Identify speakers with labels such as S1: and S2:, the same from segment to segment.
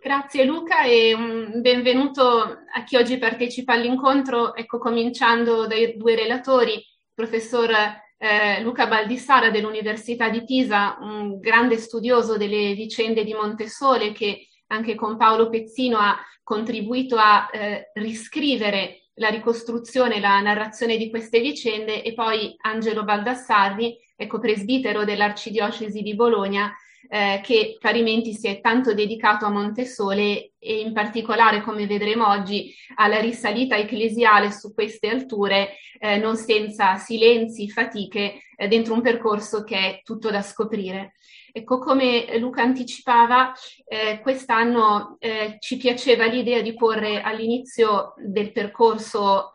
S1: Grazie Luca e un benvenuto a chi oggi partecipa all'incontro. Ecco, cominciando dai due relatori, il professor Luca Baldissara dell'Università di Pisa, un grande studioso delle vicende di Montesole che anche con Paolo Pezzino ha contribuito a riscrivere la ricostruzione, la narrazione di queste vicende, e poi Angelo Baldassarri, ecco, presbitero dell'Arcidiocesi di Bologna, che parimenti si è tanto dedicato a Montesole e in particolare, come vedremo oggi, alla risalita ecclesiale su queste alture, non senza silenzi, fatiche, dentro un percorso che è tutto da scoprire. Ecco, come Luca anticipava, quest'anno ci piaceva l'idea di porre all'inizio del percorso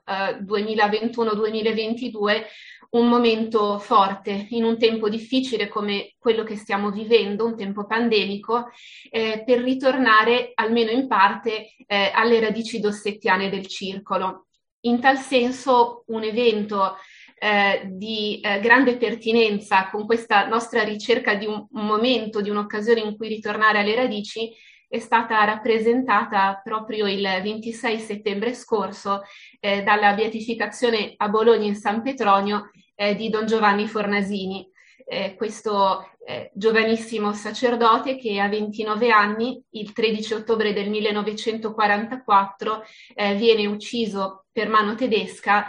S1: 2021-2022 un momento forte in un tempo difficile come quello che stiamo vivendo, un tempo pandemico, per ritornare almeno in parte alle radici dossettiane del circolo. In tal senso un evento di grande pertinenza con questa nostra ricerca di un momento, di un'occasione in cui ritornare alle radici, è stata rappresentata proprio il 26 settembre scorso dalla beatificazione a Bologna in San Petronio di Don Giovanni Fornasini, questo giovanissimo sacerdote che a 29 anni, il 13 ottobre del 1944, viene ucciso per mano tedesca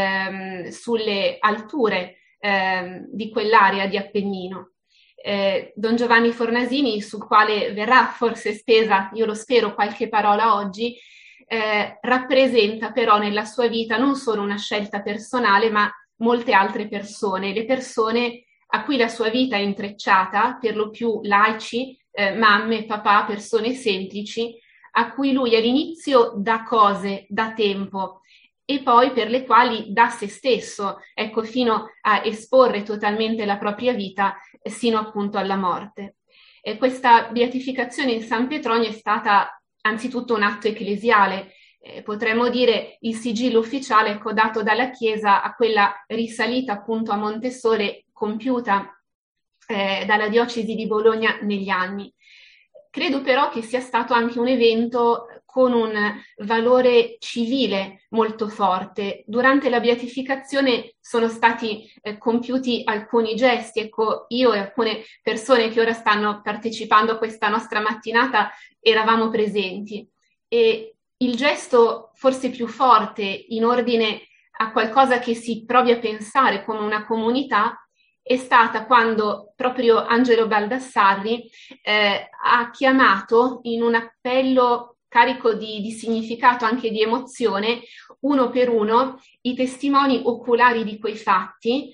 S1: sulle alture di quell'area di Appennino. Don Giovanni Fornasini, sul quale verrà forse stesa, io lo spero, qualche parola oggi, rappresenta però nella sua vita non solo una scelta personale, ma molte altre persone, le persone a cui la sua vita è intrecciata, per lo più laici, mamme, papà, persone semplici, a cui lui all'inizio dà cose, dà tempo, e poi per le quali dà se stesso, ecco, fino a esporre totalmente la propria vita, sino appunto alla morte. E questa beatificazione in San Petronio è stata anzitutto un atto ecclesiale, potremmo dire il sigillo ufficiale, ecco, dato dalla Chiesa a quella risalita appunto a Montesole compiuta dalla diocesi di Bologna negli anni. Credo però che sia stato anche un evento con un valore civile molto forte. Durante la beatificazione sono stati compiuti alcuni gesti, ecco, io e alcune persone che ora stanno partecipando a questa nostra mattinata eravamo presenti, e il gesto forse più forte in ordine a qualcosa che si provi a pensare come una comunità è stata quando proprio Angelo Baldassarri ha chiamato in un appello carico di significato, anche di emozione, uno per uno i testimoni oculari di quei fatti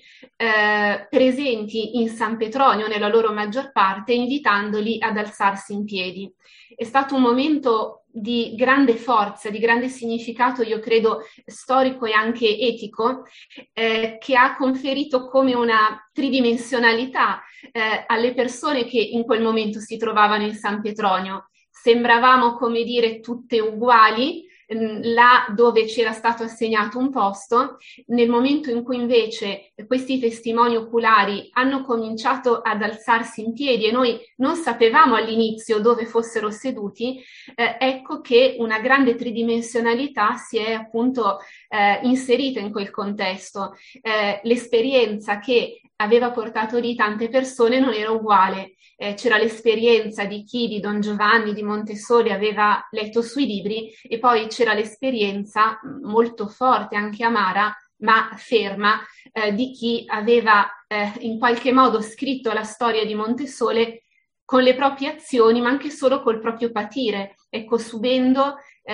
S1: presenti in San Petronio nella loro maggior parte, invitandoli ad alzarsi in piedi. È stato un momento di grande forza, di grande significato, io credo storico e anche etico, che ha conferito come una tridimensionalità alle persone che in quel momento si trovavano in San Petronio. Sembravamo, come dire, tutte uguali, là dove c'era stato assegnato un posto. Nel momento in cui invece questi testimoni oculari hanno cominciato ad alzarsi in piedi e noi non sapevamo all'inizio dove fossero seduti, ecco che una grande tridimensionalità si è appunto inserita in quel contesto. L'esperienza che aveva portato lì tante persone non era uguale. C'era l'esperienza di chi di Don Giovanni, di Montesole aveva letto sui libri, e poi c'era l'esperienza molto forte, anche amara, ma ferma, di chi aveva in qualche modo scritto la storia di Montesole con le proprie azioni, ma anche solo col proprio patire, ecco, subendo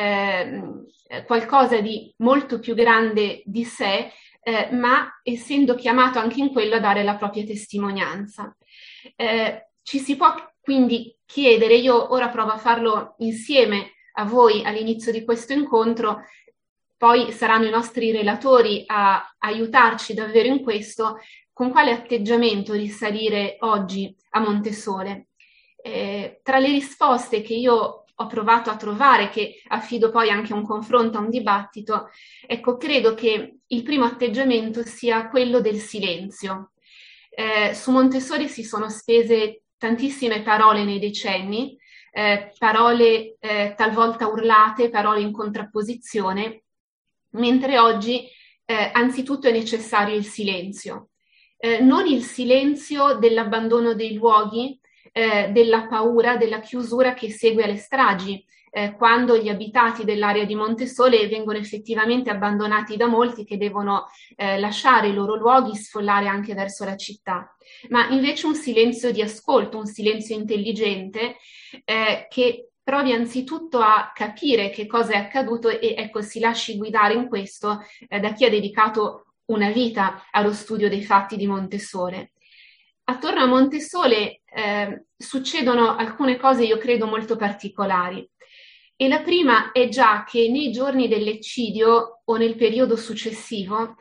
S1: qualcosa di molto più grande di sé, ma essendo chiamato anche in quello a dare la propria testimonianza. Ci si può quindi chiedere, io ora provo a farlo insieme a voi all'inizio di questo incontro, poi saranno i nostri relatori a aiutarci davvero in questo, con quale atteggiamento risalire oggi a Montesole. Tra le risposte che io ho provato a trovare, che affido poi anche a un confronto, a un dibattito, ecco, credo che il primo atteggiamento sia quello del silenzio. Su Montessori si sono spese tantissime parole nei decenni, parole talvolta urlate, parole in contrapposizione, mentre oggi anzitutto è necessario il silenzio. Non il silenzio dell'abbandono dei luoghi, della paura, della chiusura che segue alle stragi, quando gli abitati dell'area di Montesole vengono effettivamente abbandonati da molti che devono lasciare i loro luoghi, sfollare anche verso la città, ma invece un silenzio di ascolto, un silenzio intelligente che provi anzitutto a capire che cosa è accaduto e ecco, si lasci guidare in questo da chi ha dedicato una vita allo studio dei fatti di Montesole. Attorno a Montesole succedono alcune cose, io credo, molto particolari. E la prima è già che nei giorni dell'eccidio o nel periodo successivo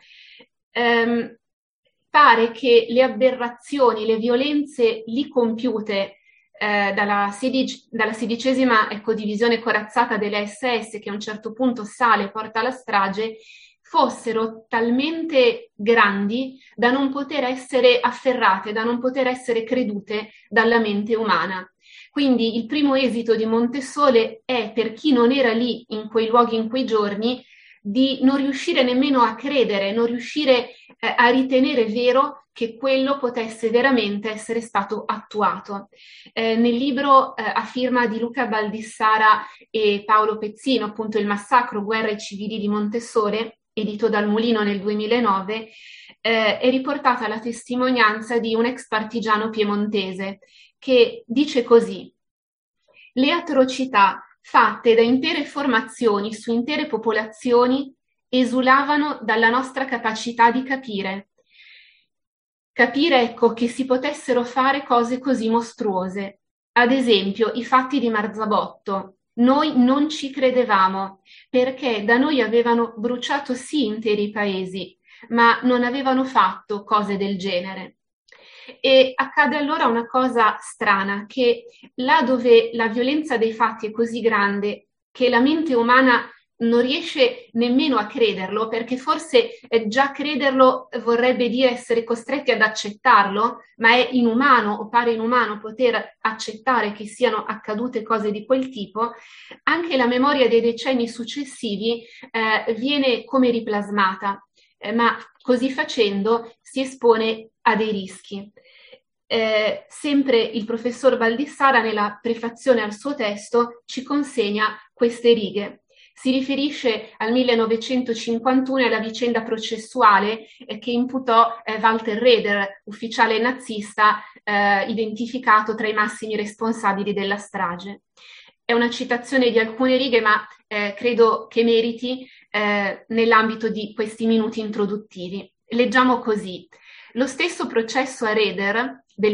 S1: pare che le aberrazioni, le violenze lì compiute dalla sedicesima divisione corazzata delle SS, che a un certo punto sale e porta alla strage, fossero talmente grandi da non poter essere afferrate, da non poter essere credute dalla mente umana. Quindi il primo esito di Montesole è, per chi non era lì in quei luoghi, in quei giorni, di non riuscire nemmeno a credere, non riuscire a ritenere vero che quello potesse veramente essere stato attuato. Nel libro a firma di Luca Baldissara e Paolo Pezzino, appunto Il massacro, guerra e civili di Montesole, edito dal Mulino nel 2009, è riportata la testimonianza di un ex partigiano piemontese che dice così: le atrocità fatte da intere formazioni su intere popolazioni esulavano dalla nostra capacità di capire. Capire, ecco, che si potessero fare cose così mostruose. Ad esempio, i fatti di Marzabotto. Noi non ci credevamo, perché da noi avevano bruciato sì interi paesi, ma non avevano fatto cose del genere. E accade allora una cosa strana, che là dove la violenza dei fatti è così grande che la mente umana non riesce nemmeno a crederlo, perché forse già crederlo vorrebbe dire essere costretti ad accettarlo, ma è inumano o pare inumano poter accettare che siano accadute cose di quel tipo, anche la memoria dei decenni successivi viene come riplasmata, ma così facendo si espone a dei rischi. Sempre il professor Baldissara, nella prefazione al suo testo, ci consegna queste righe. Si riferisce al 1951 e alla vicenda processuale che imputò Walter Roeder, ufficiale nazista identificato tra i massimi responsabili della strage. È una citazione di alcune righe, ma credo che meriti nell'ambito di questi minuti introduttivi. Leggiamo così: lo stesso processo a Roeder del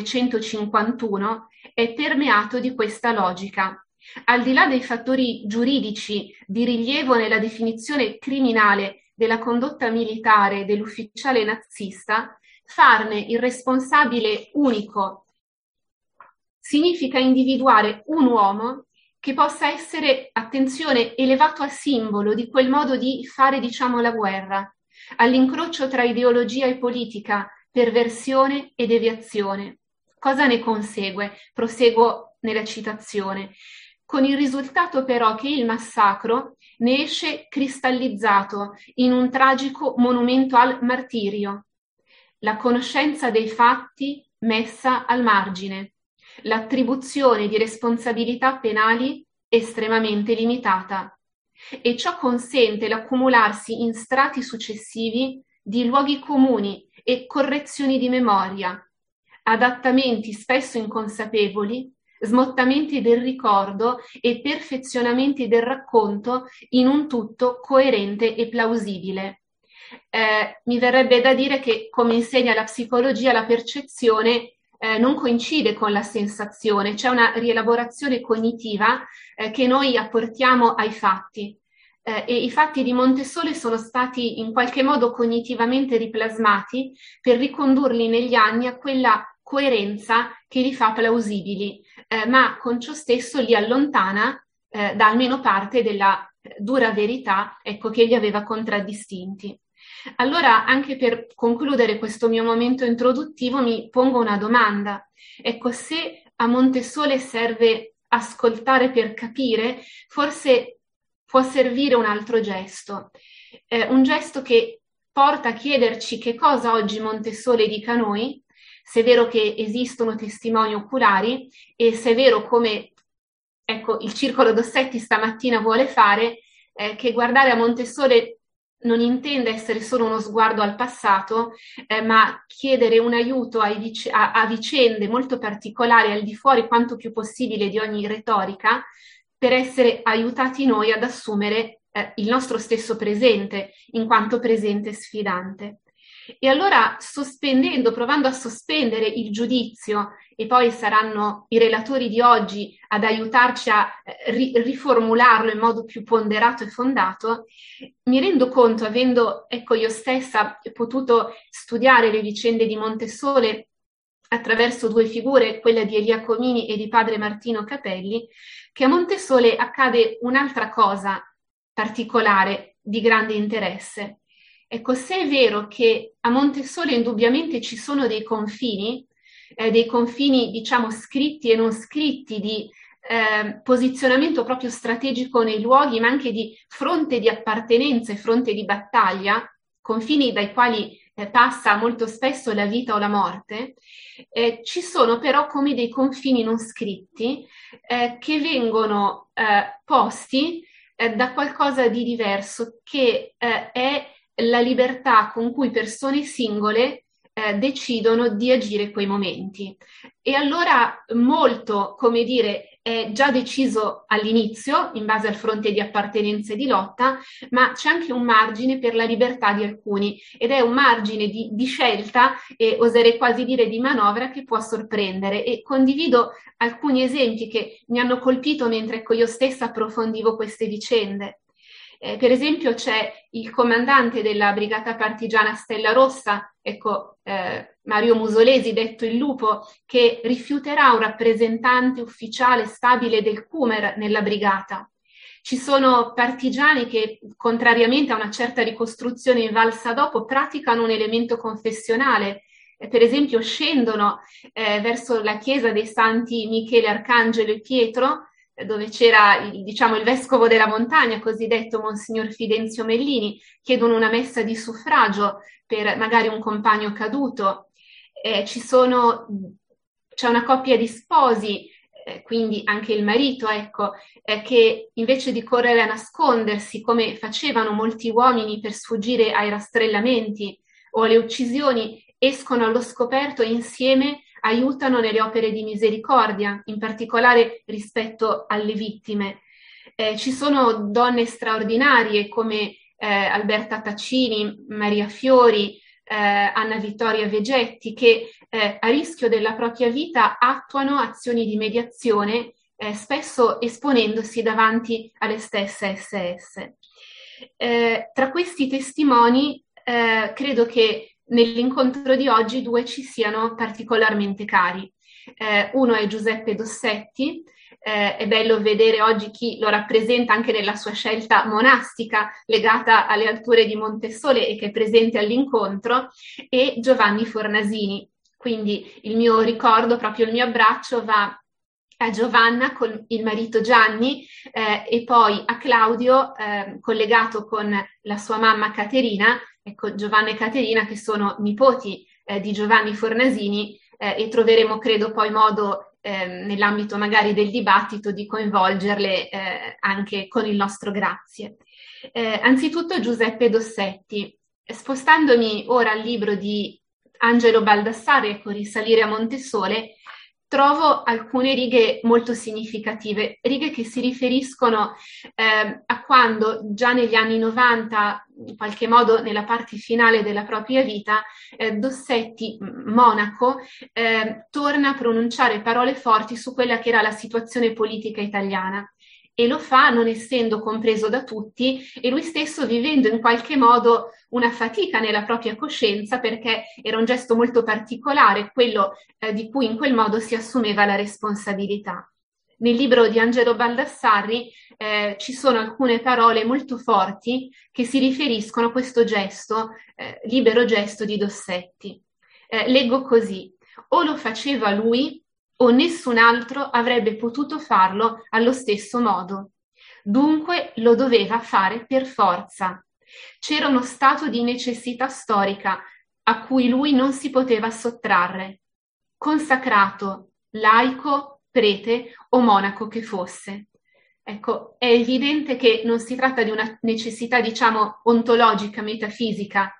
S1: 1951 è permeato di questa logica. Al di là dei fattori giuridici di rilievo nella definizione criminale della condotta militare dell'ufficiale nazista, farne il responsabile unico significa individuare un uomo che possa essere, attenzione, elevato a simbolo di quel modo di fare, diciamo, la guerra, all'incrocio tra ideologia e politica, perversione e deviazione. Cosa ne consegue? Proseguo nella citazione. Con il risultato però che il massacro ne esce cristallizzato in un tragico monumento al martirio, la conoscenza dei fatti messa al margine, l'attribuzione di responsabilità penali estremamente limitata, e ciò consente l'accumularsi in strati successivi di luoghi comuni e correzioni di memoria, adattamenti spesso inconsapevoli, smottamenti del ricordo e perfezionamenti del racconto in un tutto coerente e plausibile. Mi verrebbe da dire che, come insegna la psicologia, la percezione non coincide con la sensazione, c'è una rielaborazione cognitiva che noi apportiamo ai fatti. E i fatti di Montesole sono stati in qualche modo cognitivamente riplasmati per ricondurli negli anni a quella coerenza che li fa plausibili, ma con ciò stesso li allontana da almeno parte della dura verità, ecco, che li aveva contraddistinti. Allora, anche per concludere questo mio momento introduttivo, mi pongo una domanda. Ecco, se a Montesole serve ascoltare per capire, forse può servire un altro gesto, un gesto che porta a chiederci che cosa oggi Montessole dica a noi, se è vero che esistono testimoni oculari e se è vero come, ecco, il Circolo Dossetti stamattina vuole fare, che guardare a Montessole non intende essere solo uno sguardo al passato, ma chiedere un aiuto a vicende molto particolari al di fuori quanto più possibile di ogni retorica, per essere aiutati noi ad assumere il nostro stesso presente, in quanto presente sfidante. E allora provando a sospendere il giudizio, e poi saranno i relatori di oggi ad aiutarci a riformularlo in modo più ponderato e fondato, mi rendo conto, avendo, ecco, io stessa potuto studiare le vicende di Montessole attraverso due figure, quella di Elia Comini e di padre Martino Capelli, che a Montessole accade un'altra cosa particolare di grande interesse. Ecco, se è vero che a Montessole indubbiamente ci sono dei confini diciamo scritti e non scritti, di posizionamento proprio strategico nei luoghi, ma anche di fronte di appartenenza e fronte di battaglia, confini dai quali passa molto spesso la vita o la morte, ci sono però come dei confini non scritti che vengono posti da qualcosa di diverso, che è la libertà con cui persone singole decidono di agire quei momenti. E allora molto, come dire, è già deciso all'inizio, in base al fronte di appartenenza e di lotta, ma c'è anche un margine per la libertà di alcuni, ed è un margine di scelta e oserei quasi dire di manovra che può sorprendere. E condivido alcuni esempi che mi hanno colpito mentre io stessa approfondivo queste vicende. Per esempio c'è il comandante della brigata partigiana Stella Rossa, ecco, Mario Musolesi, detto il Lupo, che rifiuterà un rappresentante ufficiale stabile del Cumer nella brigata. Ci sono partigiani che, contrariamente a una certa ricostruzione in Val Sadopo, praticano un elemento confessionale. Per esempio scendono verso la chiesa dei santi Michele Arcangelo e Pietro, dove c'era il vescovo della montagna, cosiddetto Monsignor Fidenzio Mellini, chiedono una messa di suffragio per magari un compagno caduto. C'è una coppia di sposi, quindi anche il marito, ecco, che invece di correre a nascondersi, come facevano molti uomini per sfuggire ai rastrellamenti o alle uccisioni, escono allo scoperto e insieme aiutano nelle opere di misericordia, in particolare rispetto alle vittime. Ci sono donne straordinarie come Alberta Taccini, Maria Fiori, Anna Vittoria Vegetti, che a rischio della propria vita attuano azioni di mediazione, spesso esponendosi davanti alle stesse SS. Tra questi testimoni credo che nell'incontro di oggi due ci siano particolarmente cari. Uno è Giuseppe Dossetti, è bello vedere oggi chi lo rappresenta anche nella sua scelta monastica legata alle alture di Montessole e che è presente all'incontro, e Giovanni Fornasini. Quindi il mio ricordo, proprio il mio abbraccio va a Giovanna con il marito Gianni e poi a Claudio collegato con la sua mamma Caterina. Ecco, Giovanna e Caterina che sono nipoti di Giovanni Fornasini e troveremo, credo, poi modo nell'ambito magari del dibattito di coinvolgerle anche con il nostro grazie. Anzitutto Giuseppe Dossetti. Spostandomi ora al libro di Angelo Baldassarre, ecco, Risalire a Montessole, trovo alcune righe molto significative, righe che si riferiscono a quando già negli anni 90, in qualche modo nella parte finale della propria vita, Dossetti, monaco, torna a pronunciare parole forti su quella che era la situazione politica italiana. E lo fa non essendo compreso da tutti e lui stesso vivendo in qualche modo una fatica nella propria coscienza, perché era un gesto molto particolare, quello di cui in quel modo si assumeva la responsabilità. Nel libro di Angelo Baldassarri ci sono alcune parole molto forti che si riferiscono a questo gesto, libero gesto di Dossetti. Leggo così: o lo faceva lui o nessun altro avrebbe potuto farlo allo stesso modo. Dunque lo doveva fare per forza. C'era uno stato di necessità storica a cui lui non si poteva sottrarre, consacrato, laico, prete o monaco che fosse. Ecco, è evidente che non si tratta di una necessità, diciamo, ontologica, metafisica,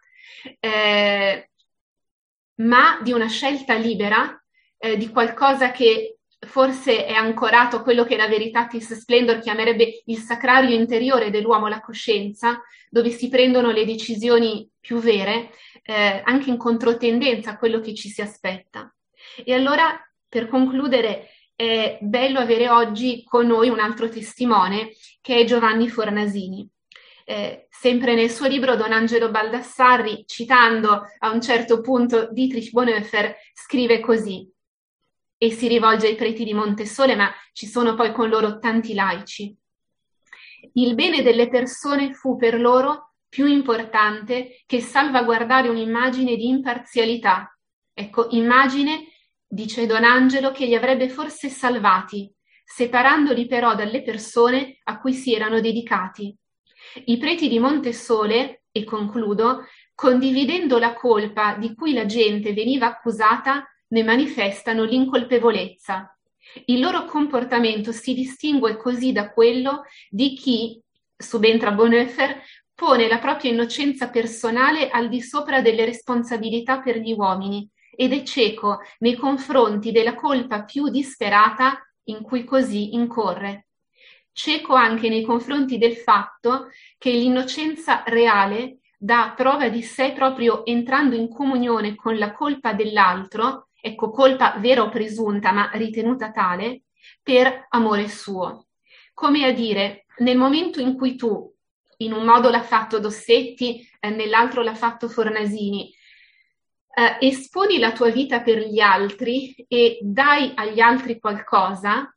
S1: ma di una scelta libera, di qualcosa che forse è ancorato a quello che la Veritatis Splendor chiamerebbe il sacrario interiore dell'uomo, la coscienza, dove si prendono le decisioni più vere, anche in controtendenza a quello che ci si aspetta. E allora, per concludere, è bello avere oggi con noi un altro testimone, che è Giovanni Fornasini. Sempre nel suo libro Don Angelo Baldassarri, citando a un certo punto Dietrich Bonhoeffer, scrive così, e si rivolge ai preti di Montesole, ma ci sono poi con loro tanti laici. Il bene delle persone fu per loro più importante che salvaguardare un'immagine di imparzialità. Ecco, immagine, dice Don Angelo, che li avrebbe forse salvati, separandoli però dalle persone a cui si erano dedicati. I preti di Montesole, e concludo, condividendo la colpa di cui la gente veniva accusata, ne manifestano l'incolpevolezza. Il loro comportamento si distingue così da quello di chi, subentra Bonhoeffer, pone la propria innocenza personale al di sopra delle responsabilità per gli uomini ed è cieco nei confronti della colpa più disperata in cui così incorre. Cieco anche nei confronti del fatto che l'innocenza reale dà prova di sé proprio entrando in comunione con la colpa dell'altro, ecco, colpa vera o presunta, ma ritenuta tale, per amore suo. Come a dire, nel momento in cui tu, in un modo l'ha fatto Dossetti, nell'altro l'ha fatto Fornasini, esponi la tua vita per gli altri e dai agli altri qualcosa,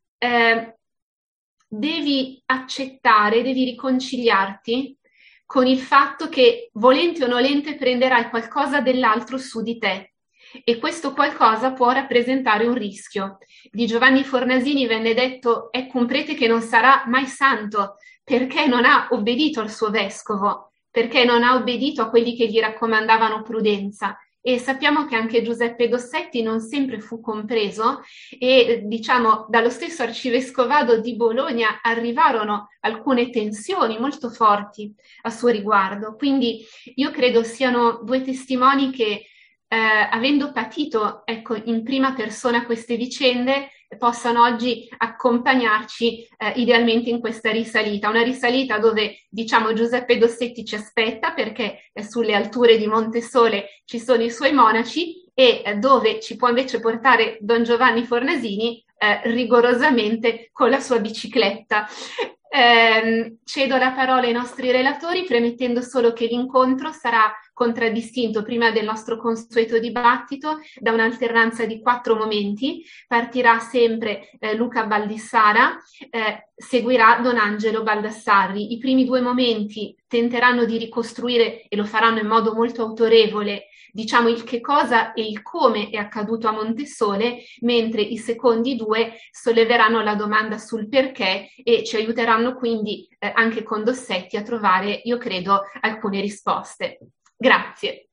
S1: devi accettare, devi riconciliarti con il fatto che, volente o nolente, prenderai qualcosa dell'altro su di te. E questo qualcosa può rappresentare un rischio. Di Giovanni Fornasini venne detto: ecco un prete che non sarà mai santo perché non ha obbedito al suo vescovo, perché non ha obbedito a quelli che gli raccomandavano prudenza. E sappiamo che anche Giuseppe Dossetti non sempre fu compreso e, diciamo, dallo stesso arcivescovado di Bologna arrivarono alcune tensioni molto forti a suo riguardo. Quindi io credo siano due testimoni che, avendo patito, ecco, in prima persona queste vicende, possano oggi accompagnarci idealmente in questa risalita, una risalita dove, diciamo, Giuseppe Dossetti ci aspetta perché sulle alture di Montesole ci sono i suoi monaci e dove ci può invece portare Don Giovanni Fornasini rigorosamente con la sua bicicletta. Cedo la parola ai nostri relatori, premettendo solo che l'incontro sarà contraddistinto, prima del nostro consueto dibattito, da un'alternanza di 4 momenti. Partirà sempre Luca Baldissara, seguirà Don Angelo Baldassarri. I primi 2 momenti tenteranno di ricostruire, e lo faranno in modo molto autorevole, diciamo il che cosa e il come è accaduto a Montesole, mentre i secondi 2 solleveranno la domanda sul perché e ci aiuteranno quindi anche con Dossetti a trovare, io credo, alcune risposte. Grazie.